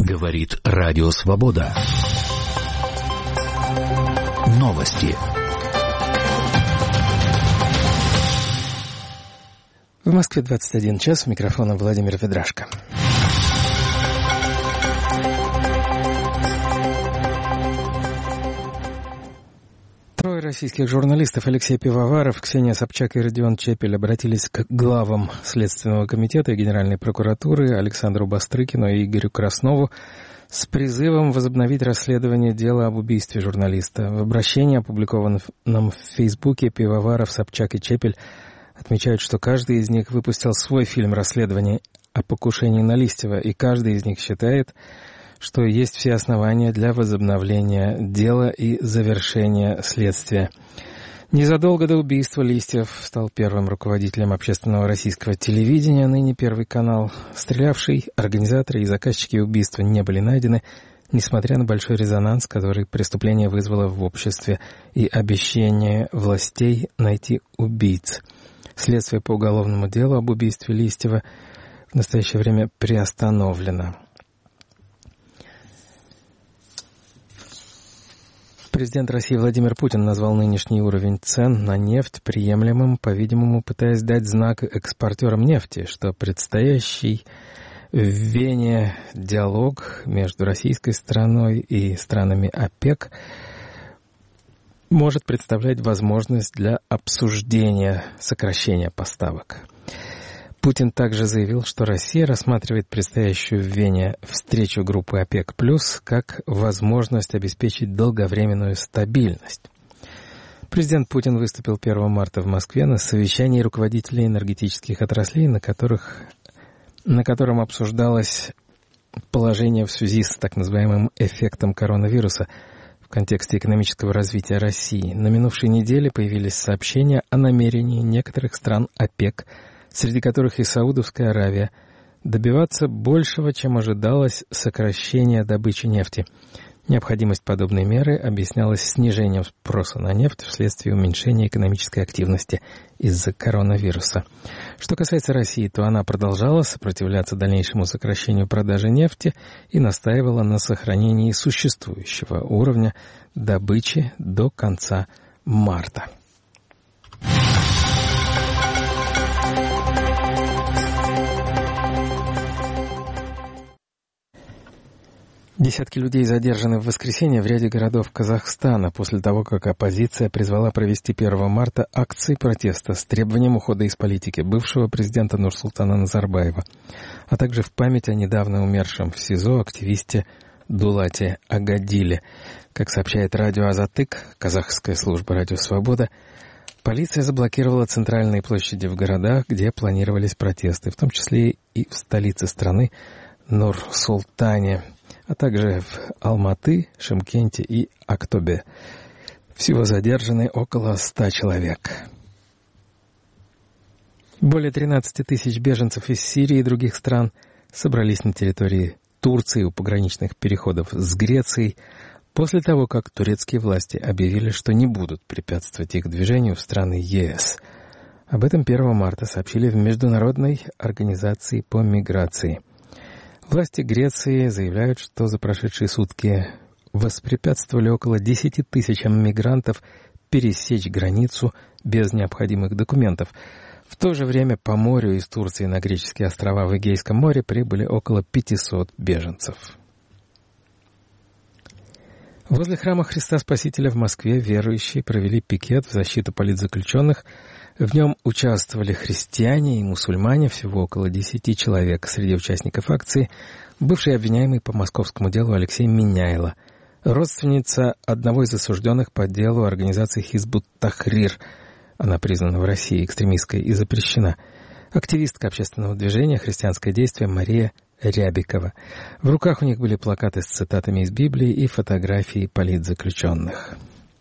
Говорит Радио Свобода. Новости. В Москве 21 час. У микрофона Владимир Ведрашко. Трое российских журналистов Алексей Пивоваров, Ксения Собчак и Родион Чепель обратились к главам Следственного комитета и Генеральной прокуратуры Александру Бастрыкину и Игорю Краснову с призывом возобновить расследование дела об убийстве журналиста. В обращении, опубликованном в Фейсбуке, Пивоваров, Собчак и Чепель отмечают, что каждый из них выпустил свой фильм расследования о покушении на Листьева, и каждый из них считает, что есть все основания для возобновления дела и завершения следствия. Незадолго до убийства Листьев стал первым руководителем общественного российского телевидения, ныне Первый канал. Стрелявший, организаторы и заказчики убийства не были найдены, несмотря на большой резонанс, который преступление вызвало в обществе, и обещание властей найти убийц. Следствие по уголовному делу об убийстве Листьева в настоящее время приостановлено. Президент России Владимир Путин назвал нынешний уровень цен на нефть приемлемым, по-видимому, пытаясь дать знак экспортерам нефти, что предстоящий в Вене диалог между российской стороной и странами ОПЕК может представлять возможность для обсуждения сокращения поставок. Путин также заявил, что Россия рассматривает предстоящую в Вене встречу группы ОПЕК+, как возможность обеспечить долговременную стабильность. Президент Путин выступил 1 марта в Москве на совещании руководителей энергетических отраслей, на котором обсуждалось положение в связи с так называемым эффектом коронавируса в контексте экономического развития России. На минувшей неделе появились сообщения о намерении некоторых стран ОПЕК, среди которых и Саудовская Аравия, добиваться большего, чем ожидалось, сокращения добычи нефти. Необходимость подобной меры объяснялась снижением спроса на нефть вследствие уменьшения экономической активности из-за коронавируса. Что касается России, то она продолжала сопротивляться дальнейшему сокращению продажи нефти и настаивала на сохранении существующего уровня добычи до конца марта. Десятки людей задержаны в воскресенье в ряде городов Казахстана после того, как оппозиция призвала провести 1 марта акции протеста с требованием ухода из политики бывшего президента Нурсултана Назарбаева, а также в память о недавно умершем в СИЗО активисте Дулате Агадиле. Как сообщает радио «Азатык», казахская служба «Радио Свобода», полиция заблокировала центральные площади в городах, где планировались протесты, в том числе и в столице страны Нур-Султане, а также в Алматы, Шымкенте и Актобе. Всего задержаны около 100 человек. Более 13 тысяч беженцев из Сирии и других стран собрались на территории Турции у пограничных переходов с Грецией после того, как турецкие власти объявили, что не будут препятствовать их движению в страны ЕС. Об этом 1 марта сообщили в Международной организации по миграции. Власти Греции заявляют, что за прошедшие сутки воспрепятствовали около 10 тысячам мигрантов пересечь границу без необходимых документов. В то же время по морю из Турции на греческие острова в Эгейском море прибыли около 500 беженцев. Возле храма Христа Спасителя в Москве верующие провели пикет в защиту политзаключенных. В нем участвовали христиане и мусульмане, всего около 10 человек. Среди участников акции бывший обвиняемый по московскому делу Алексей Миняйло, родственница одного из осужденных по делу организации Хизбут Тахрир. Она признана в России экстремистской и запрещена. Активистка общественного движения «Христианское действие» Мария Рябикова. В руках у них были плакаты с цитатами из Библии и фотографии политзаключенных.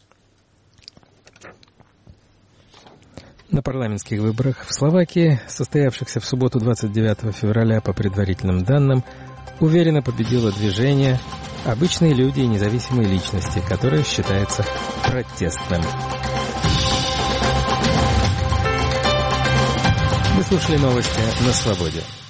На парламентских выборах в Словакии, состоявшихся в субботу 29 февраля по предварительным данным, уверенно победило движение «Обычные люди и независимые личности», которое считается протестным. Вы слушали новости на Свободе.